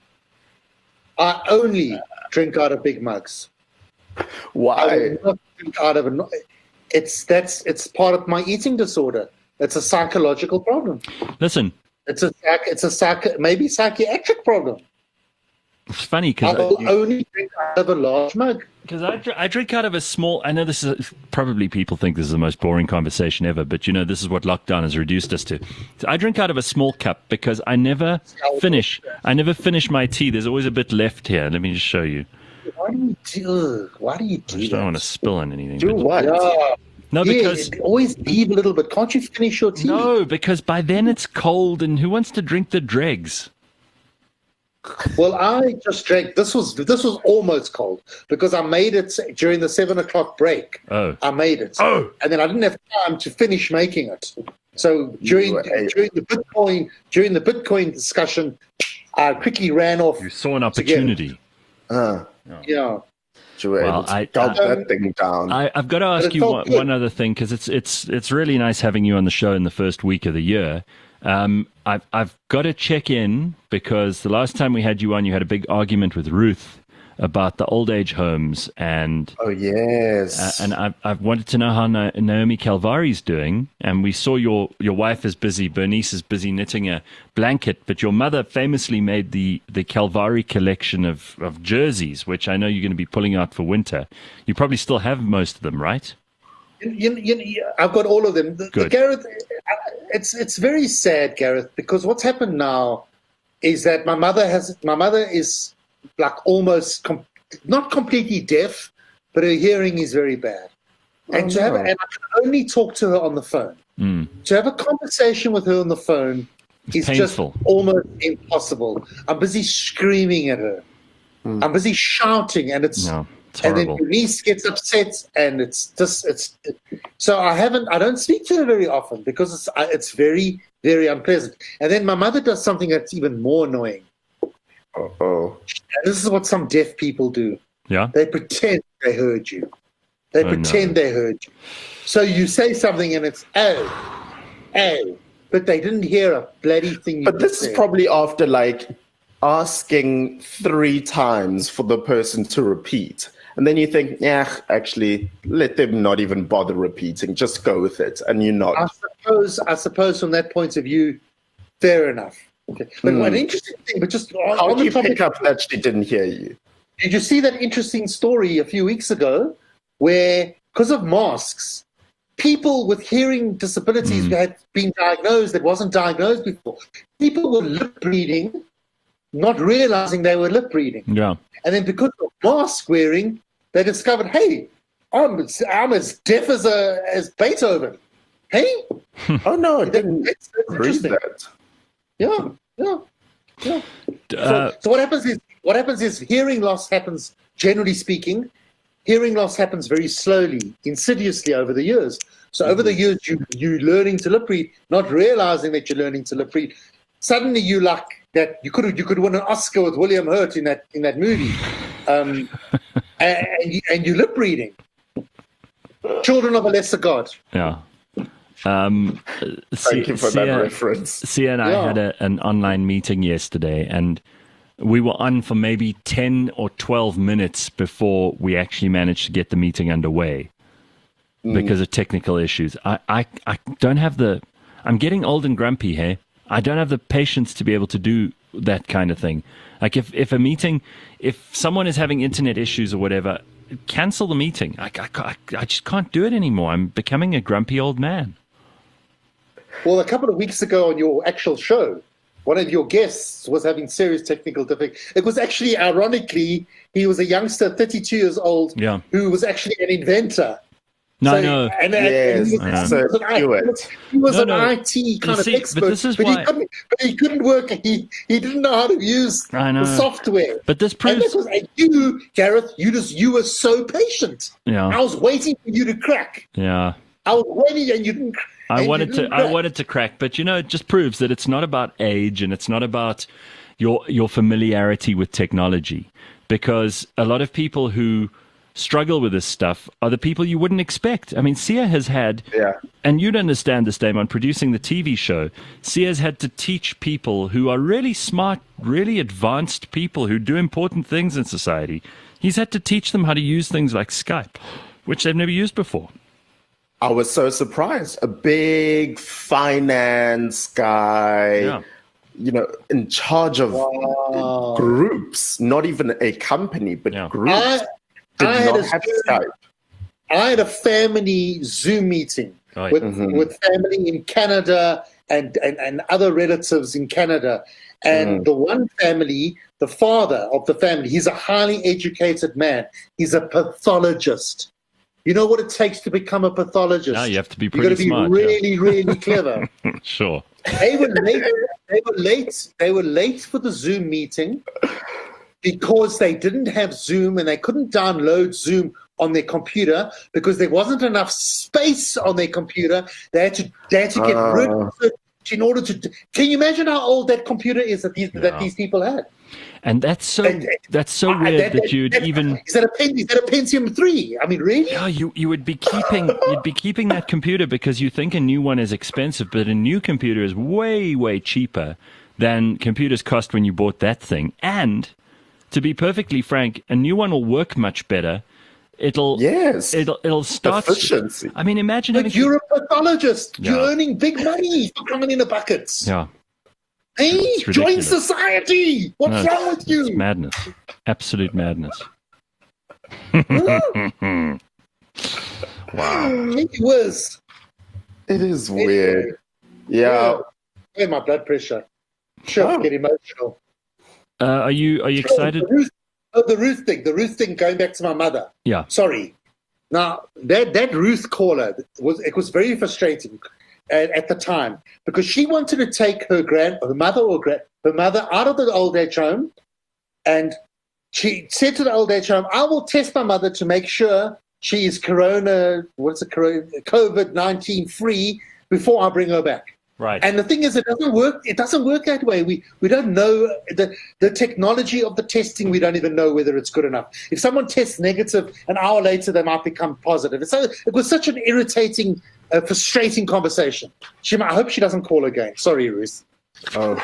I only drink out of big mugs. I Why? will not drink out of a." no- It's that's it's part of my eating disorder. It's a psychological problem. Listen, It's a psych- it's a psych- maybe psychiatric problem. it's funny I because will only drink out of a large mug. Because I, dr- I drink out of a small. I know this is probably people think this is the most boring conversation ever, but you know this is what lockdown has reduced us to. So I drink out of a small cup because I never finish. I never finish my tea. There's always a bit left here. Let me just show you. Why do you do? Why do you I do just that? don't want to spill on anything. Do but- what? Yeah, No, yeah, because always leave a little bit. Can't you finish your tea? no, because by then it's cold, and who wants to drink the dregs? Well, I just drank. This was this was almost cold because I made it during the seven o'clock break. Oh. I made it. Oh. and then I didn't have time to finish making it. So during were a- during the Bitcoin during the Bitcoin discussion, I quickly ran off. You saw an opportunity. Uh, Yeah. you were Well, able to I- gulp I- that thing down. I, I've got to ask it you felt one, good. one other thing because it's it's it's really nice having you on the show in the first week of the year. Um, I've I've got to check in because the last time we had you on, you had a big argument with Ruth about the old age homes, and oh yes. uh, and I've I've wanted to know how Na- Naomi Calvari's doing. And we saw your your wife is busy, Bernice is busy knitting a blanket, but your mother famously made the the Calvari collection of of jerseys, which I know you're going to be pulling out for winter. You probably still have most of them, right? You, you, you, I've got all of them. The, the Good. Gareth, it's it's very sad, Gareth, because what's happened now is that my mother has my mother is like almost com- not completely deaf, but her hearing is very bad, and Oh, to have no. and I can only talk to her on the phone. Mm. To have a conversation with her on the phone is just painful. almost impossible. I'm busy screaming at her. I'm busy shouting, and it's. No, it's And then horrible. your niece gets upset, and it's just it's. So I haven't. I don't speak to her very often because it's I- it's very very unpleasant. And then my mother does something that's even more annoying. oh, oh. And this is what some deaf people do. Yeah. They pretend they heard you. They Oh, pretend no. they heard you. So you say something, and it's oh, oh, but they didn't hear a bloody thing you But this said. is probably after like asking three times for the person to repeat. And then you think, yeah, actually, let them not even bother repeating. Just go with it. And you're not. I suppose, I suppose from that point of view, fair enough. Okay. But Hmm. an interesting thing, but just on, How on do the you topic, pick up that she didn't hear you? did you see that interesting story a few weeks ago where, because of masks, people with hearing disabilities who had been diagnosed that wasn't diagnosed before, people were lip reading, not realizing they were lip reading. Yeah. And then because of mask wearing, they discovered, hey, I'm, I'm as deaf as, a, as Beethoven. Hey? Oh, no, I didn't That's, that's read interesting. that. Yeah, yeah, yeah. Uh, so, so what happens is what happens is hearing loss happens, generally speaking, hearing loss happens very slowly, insidiously over the years. So over the years, you you learning to lip read, not realizing that you're learning to lip read. Suddenly, you like that you could you could win an Oscar with William Hurt in that in that movie, um, and and you, and you lip reading. Children of a Lesser God. Yeah. Um, Thank you for that Sia, reference. Sia and I Yeah. had a, an online meeting yesterday, and we were on for maybe ten or twelve minutes before we actually managed to get the meeting underway because of technical issues. I, I, I don't have the, I'm getting old and grumpy here. I don't have the patience to be able to do that kind of thing. Like if, if a meeting, if someone is having internet issues or whatever, cancel the meeting. I, I, I just can't do it anymore. I'm becoming a grumpy old man. Well, a couple of weeks ago on your actual show, one of your guests was having serious technical difficulties. It was actually, ironically, he was a youngster, thirty-two years old, Yeah. who was actually an inventor. No, So- no. And, and Yes, he was, I know. he was an, I- Stewart. he was No, an no. I T kind You of see, but expert, this is but, why- he couldn't, but he couldn't work. He, he didn't know how to use I know. the software. But this And proves, this was, and you, Gareth, you just you were so patient. Yeah. I was waiting for you to crack. yeah. I was waiting, and you didn't. I and you wanted to, didn't I crack. wanted to crack, but you know, it just proves that it's not about age and it's not about your your familiarity with technology, because a lot of people who struggle with this stuff are the people you wouldn't expect. I mean, Sia has had, Yeah. and you'd understand this, Damon, producing the T V show. Sia's had to teach people who are really smart, really advanced people who do important things in society. He's had to teach them how to use things like Skype, which they've never used before. I was so surprised. A big finance guy, Yeah. you know, in charge of Wow. groups, not even a company, but Yeah. groups. I, did I had not a have very- Skype. I had a family Zoom meeting Right. with, Mhm. with family in Canada and, and, and other relatives in Canada. And the one family, the father of the family, he's a highly educated man. He's a pathologist. You know what it takes to become a pathologist? Now you have to be You've got pretty to be smart. yeah. really, really clever. Sure. They were late. They were late. They were late for the Zoom meeting because they didn't have Zoom and they couldn't download Zoom on their computer because there wasn't enough space on their computer. They had to. They had to get rid of it in order to. Can you imagine how old that computer is that these Yeah. that these people had? And that's so And- that's so Uh, weird that you'd that- even Is that a Pen- is that a Pentium three? I mean, really? yeah, you you would be keeping you'd be keeping that computer because you think a new one is expensive, but a new computer is way way cheaper than computers cost when you bought that thing. And to be perfectly frank, a new one will work much better. It'll Yes. it'll it'll start. Efficiency. I mean, imagine But having you're a pathologist. Yeah. You're earning big money for coming in a bucket. yeah. Hey, It's join ridiculous. society. What's No, wrong with you? It's madness, absolute madness. Wow. It was. It is weird. Yeah. Yeah, my blood pressure. Sure, Oh. get emotional. Uh, are you are you excited? Oh, the Ruth, oh, the Ruth thing. The Ruth thing. Going back to my mother. Yeah. Sorry. Now that that Ruth caller was it was very frustrating at, at the time because she wanted to take her grand her mother or grand, her mother out of the old age home, and she said to the old age home, "I will test my mother to make sure she is corona what's it corona COVID nineteen free before I bring her back." Right. And the thing is, it doesn't work. It doesn't work that way. We we don't know the the technology of the testing. We don't even know whether it's good enough. If someone tests negative, an hour later they might become positive. So it was such an irritating a frustrating conversation. She, I hope she doesn't call again. Sorry, Ruth. Oh.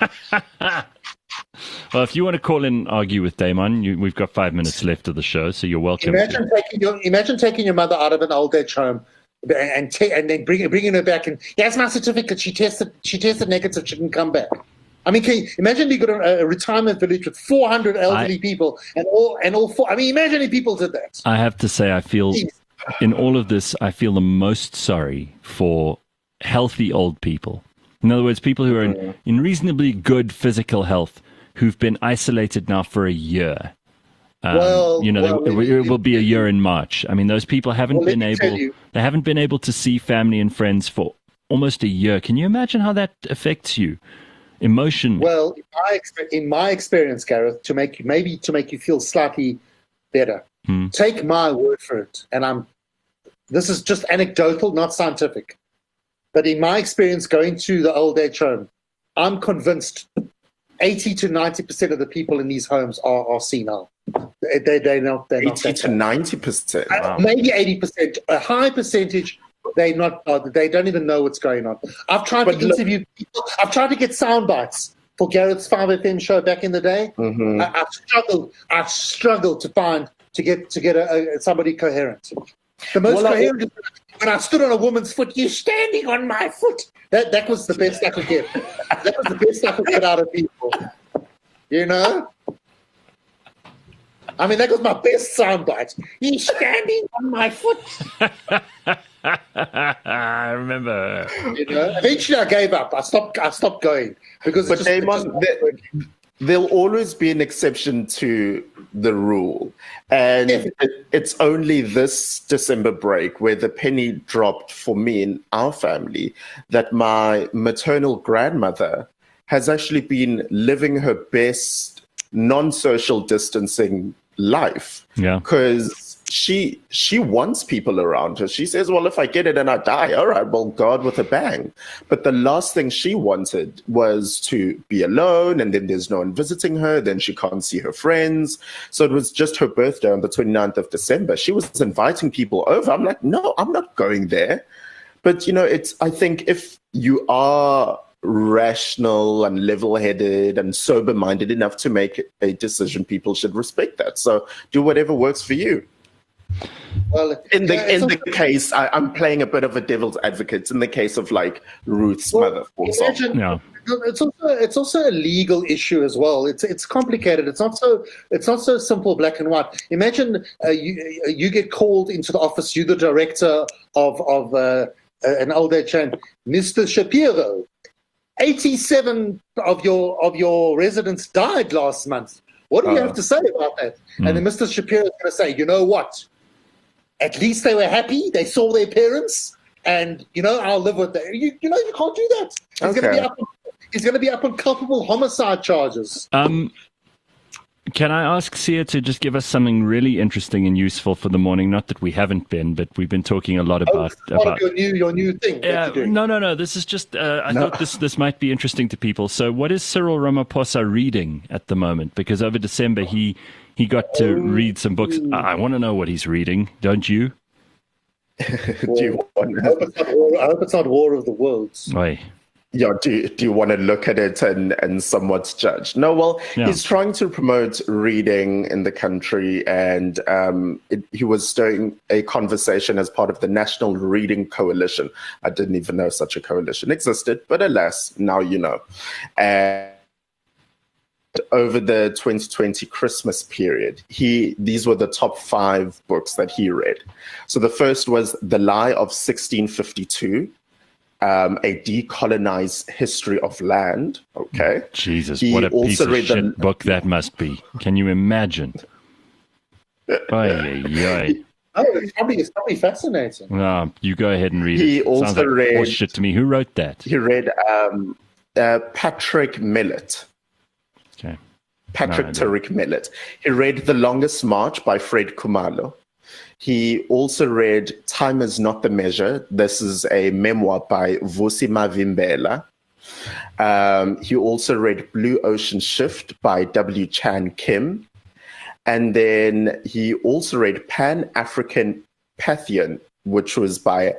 Well, if you want to call in and argue with Damon, you, we've got five minutes left of the show, so you're welcome. Imagine to. taking your imagine taking your mother out of an old age home and and, ta- and then bring, bringing her back and here's my certificate. She tested she tested negative. She didn't come back. I mean, can you imagine you got a, a retirement village with four hundred elderly I, people and all and all four. I mean, imagine if people did that. I have to say, I feel Jeez. in all of this, I feel the most sorry for healthy old people. In other words, people who are in, in reasonably good physical health who've been isolated now for a year. Um, well, you know, well, they, it, it will be a year in March. I mean, those people haven't well, been able. They haven't been able to see family and friends for almost a year. Can you imagine how that affects you emotionally? Well, in my, in my experience, Gareth, to make you maybe to make you feel slightly better, hmm. take my word for it. And I'm. This is just anecdotal, not scientific. But in my experience, going to the old age home, I'm convinced eighty to ninety percent of the people in these homes are, are senile. They, they, they're not, they're not eighty to ninety percent. Wow. Maybe eighty percent. A high percentage, they're not, they don't even know what's going on. I've tried but to look, interview people. I've tried to get sound bites for Gareth's five F M show back in the day. Mm-hmm. I, I've struggled. I've struggled to find, to get, to get a, a, somebody coherent. The most well, coherent I, is when I stood on a woman's foot, you're standing on my foot. That that was the best I could get. That was the best I could get out of people. You know? I mean, that was my best soundbite. You're standing on my foot. I remember. You know? Eventually I gave up. I stopped I stopped going. Because but just, Damon, there, there'll always be an exception to the rule. And yeah. it, it's only this December break where the penny dropped for me and our family that my maternal grandmother has actually been living her best non-social distancing life. Yeah. Because she she wants people around her. She says, well, if I get it and I die, all right, well, God with a bang. But the last thing she wanted was to be alone, and then there's no one visiting her, then she can't see her friends. So it was just her birthday on the twenty-ninth of December. She was inviting people over. I'm like, no, I'm not going there. But, you know, it's, I think if you are rational and level-headed and sober-minded enough to make a decision, people should respect that. So do whatever works for you. Well, in the yeah, in also, the case, I, I'm playing a bit of a devil's advocate. In the case of like Ruth's well, mother, for example, yeah. it's also it's also a legal issue as well. It's it's complicated. It's not so it's not so simple, black and white. Imagine uh, you you get called into the office. You're the director of of uh, an old age home, Mister Shapiro. eighty-seven of your of your residents died last month. What do you uh, have to say about that? Hmm. And then Mister Shapiro is going to say, you know what? At least they were happy. They saw their parents, and you know, I'll live with that. You, you know, you can't do that. He's okay. going to be up. He's going to be up on culpable homicide charges. Um, can I ask Sia to just give us something really interesting and useful for the morning? Not that we haven't been, but we've been talking a lot about oh, about your new your new thing. Yeah, no, no, no. This is just. Uh, I no. thought this this might be interesting to people. So, what is Cyril Ramaphosa reading at the moment? Because over December he. He got to read some books. I want to know what he's reading, don't you? do you want I, hope it's not War, I hope it's not War of the Worlds. Oy. Yeah, do, do you want to look at it and, and somewhat judge? No, well, yeah. He's trying to promote reading in the country, and um, it, he was doing a conversation as part of the National Reading Coalition. I didn't even know such a coalition existed, but alas, now you know. And over the twenty twenty Christmas period, he these were the top five books that he read. So the first was The Lie of sixteen fifty-two, um, a decolonized history of land. Okay, Jesus, he what a piece of shit the, book that must be. Can you imagine? Oy, oy. Oh, it's probably, it's probably fascinating. No, you go ahead and read he it. He also Sounds like read horse shit to me. Who wrote that? He read um, uh, Patrick Millet. Okay. Patrick no, Tariq Millet. He read The Longest March by Fred Khumalo. He also read Time is Not the Measure. This is a memoir by Vusi Mavimbela. Um, he also read Blue Ocean Shift by W. Chan Kim. And then he also read Pan-African Pantheon, which was by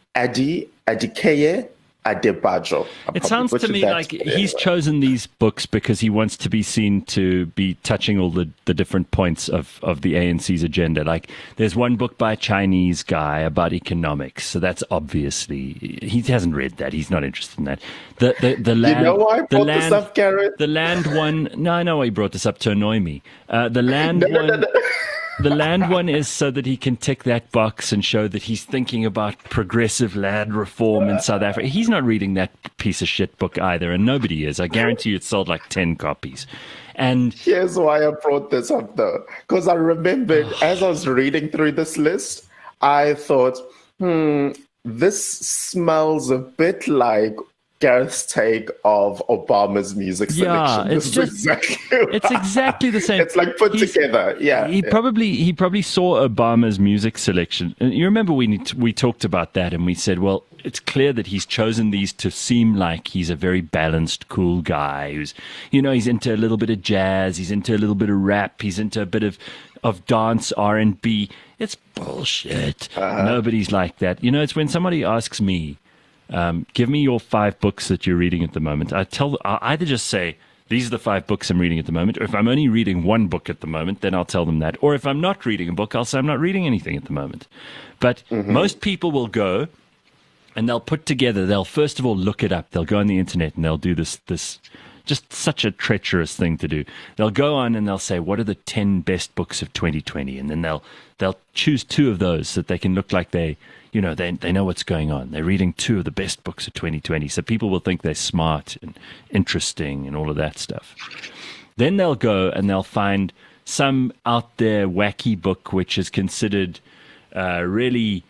Adi Adikeye Adebajo. I It probably sounds to butchered me that, like but he's anyway. chosen these books because he wants to be seen to be touching all the, the different points of, of the A N C's agenda. Like, there's one book by a Chinese guy about economics, so that's obviously he hasn't read that. He's not interested in that. The the the land. know why I the brought land, this up, Gareth? The land one. No, I know why he brought this up to annoy me. Uh, the land No, no, one. no, no. The land one is so that he can tick that box and show that he's thinking about progressive land reform in South Africa. He's not reading that piece of shit book either, and nobody is. I guarantee you it sold like ten copies. And Here's why I brought this up, though. Because I remembered as I was reading through this list, I thought, hmm, this smells a bit like Gareth's take of Obama's music Yeah, selection. it's This is just- exactly it's exactly the same. It's like put He's- together. Yeah. He yeah. probably he probably saw Obama's music selection. And you remember we we talked about that, and we said, well, it's clear that he's chosen these to seem like he's a very balanced, cool guy who's, you know, he's into a little bit of jazz, he's into a little bit of rap, he's into a bit of of dance, R and B. It's bullshit. Uh-huh. Nobody's like that. You know, it's when somebody asks me, Um, give me your five books that you're reading at the moment. I tell, I'll either just say, these are the five books I'm reading at the moment. Or if I'm only reading one book at the moment, then I'll tell them that. Or if I'm not reading a book, I'll say I'm not reading anything at the moment. But Mm-hmm. most people will go and they'll put together, they'll first of all look it up. They'll go on the internet and they'll do this, this, just such a treacherous thing to do. They'll go on and they'll say, what are the ten best books of twenty twenty? And then they'll, they'll choose two of those so that they can look like they, you know, they they know what's going on. They're reading two of the best books of twenty twenty. So people will think they're smart and interesting and all of that stuff. Then they'll go and they'll find some out there wacky book which is considered uh, really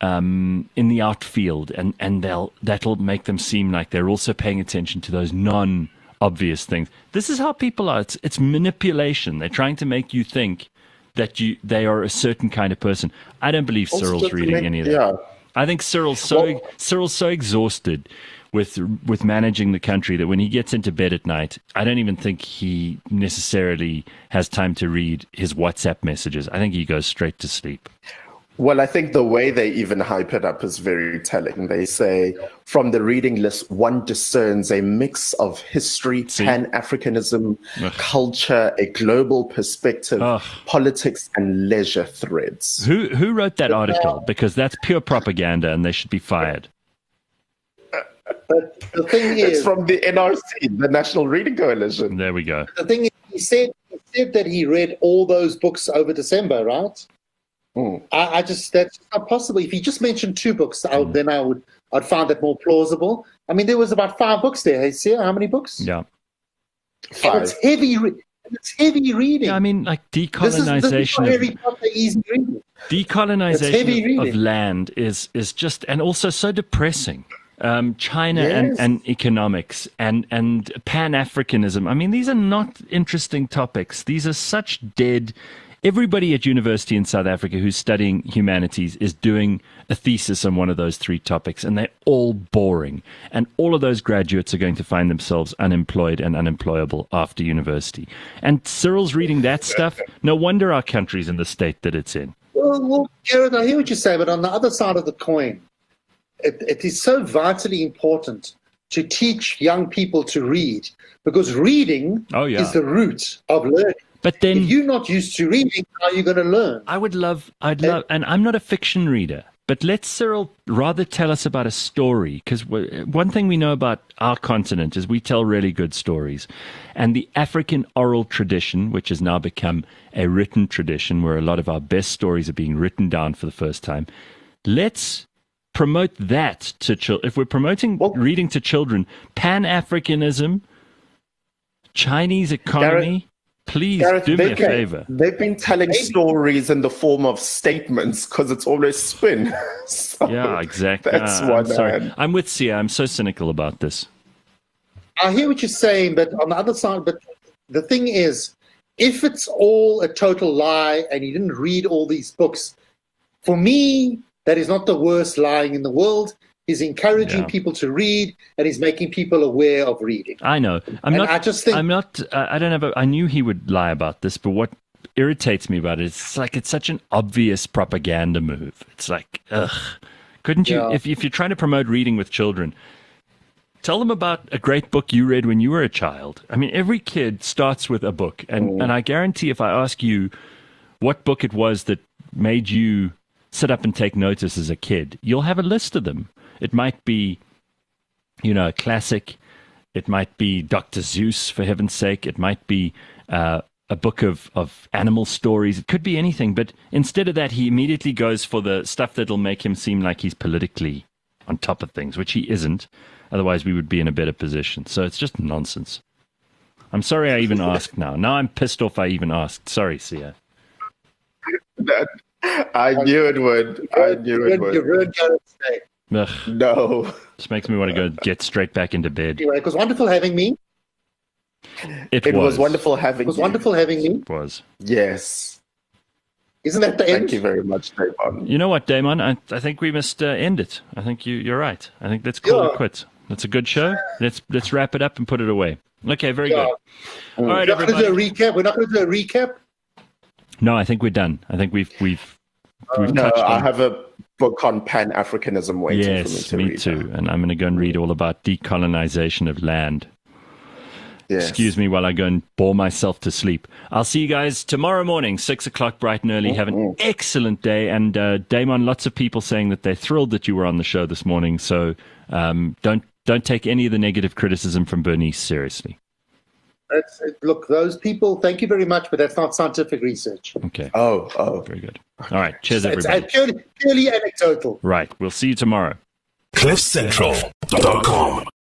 um, in the outfield, and, and they'll that'll make them seem like they're also paying attention to those non-obvious things. This is how people are. It's, it's manipulation. They're trying to make you think that you they are a certain kind of person. I don't believe Also Cyril's just to reading make- any of that. yeah. I think Cyril's so Well- Cyril's so exhausted with with managing the country that when he gets into bed at night, I don't even think he necessarily has time to read his WhatsApp messages. I think he goes straight to sleep. Well, I think the way they even hype it up is very telling. They say from the reading list, one discerns a mix of history, See? Pan-Africanism, Ugh. culture, a global perspective, Ugh. politics, and leisure threads. Who who wrote that article? Because that's pure propaganda, and they should be fired. But the thing It's is, from the N R C, the National Reading Coalition. There we go. the thing is, he said he said that he read all those books over December, right? Hmm. I, I just that's not possible. If he just mentioned two books, I, then I would I'd find that more plausible. I mean, there was about five books there. Hey, see how many books? Yeah. And Five. it's heavy. Re- it's heavy reading. Yeah, I mean, like this is, decolonization this is not of Harry Potter easy reading. It's heavy decolonization of, of reading. land is is just, and also so depressing. Um, China Yes. and, and economics and, and Pan-Africanism. I mean, these are not interesting topics. These are such dead. Everybody at university in South Africa who's studying humanities is doing a thesis on one of those three topics, and they're all boring. And all of those graduates are going to find themselves unemployed and unemployable after university. And Cyril's reading that stuff. No wonder our country's in the state that it's in. Well, well, Gareth, I hear what you say, but on the other side of the coin, it, it is so vitally important to teach young people to read, because reading Oh, yeah. is the root of learning. But then If you're not used to reading, how are you going to learn? I would love, I'd love, and I'm not a fiction reader, but let Cyril rather tell us about a story, because one thing we know about our continent is we tell really good stories. And the African oral tradition, which has now become a written tradition where a lot of our best stories are being written down for the first time, let's promote that to children. If we're promoting Well- reading to children, Pan-Africanism, Chinese economy, please Gareth, do me a they've been- favor. They've been telling stories in the form of statements because it's always spin. So Yeah, exactly. That's Uh, one. I'm sorry. hand. I'm with Sia. I'm so cynical about this. I hear what you're saying, but on the other side, but the thing is, if it's all a total lie and you didn't read all these books, for me, that is not the worst lying in the world. He's encouraging Yeah. people to read, and he's making people aware of reading. I know. I'm And not. I just think- I'm not. Uh, I don't have. A, I knew he would lie about this, but what irritates me about it is it's like it's such an obvious propaganda move. It's like, ugh, Couldn't you, Yeah. if, if you're trying to promote reading with children, tell them about a great book you read when you were a child. I mean, every kid starts with a book. And, Mm. and I guarantee if I ask you what book it was that made you sit up and take notice as a kid, you'll have a list of them. It might be, you know, a classic. It might be Doctor Seuss, for heaven's sake. It might be uh, a book of, of animal stories. It could be anything. But instead of that, he immediately goes for the stuff that'll make him seem like he's politically on top of things, which he isn't. Otherwise, we would be in a better position. So it's just nonsense. I'm sorry I even asked now. Now I'm pissed off I even asked. Sorry, Sia. That, I knew it would. I knew it You would. ruined Gareth's day. Ugh, No. this makes me want to go get straight back into bed. Anyway, it was wonderful having me. It, It was. was wonderful having It was you. wonderful having me. It was. Yes. Isn't that the end? Thank you very much, Davon. You know what, Damon? I, I think we must uh, end it. I think you, you're right. I think let's call Yeah. it quits. That's a good show. Let's let's wrap it up and put it away. Okay, very Yeah. good. All right, We're not going to everybody. do a recap. We're not going to do a recap. No, I think we're done. I think we've we've we've No, touched I on. have a book on Pan-Africanism waiting Yes, for me to me read. too. And I'm going to go and read all about decolonization of land. Yes. Excuse me while I go and bore myself to sleep. I'll see you guys tomorrow morning, six o'clock, bright and early. Have an excellent day. And uh, Damon, lots of people saying that they're thrilled that you were on the show this morning. So um, don't don't take any of the negative criticism from Bernice seriously. That's, look, those people, thank you very much, but that's not scientific research. Okay, Oh, oh. very good. All right, cheers, It's everybody. uh, purely, purely anecdotal. Right, we'll see you tomorrow. cliff central dot com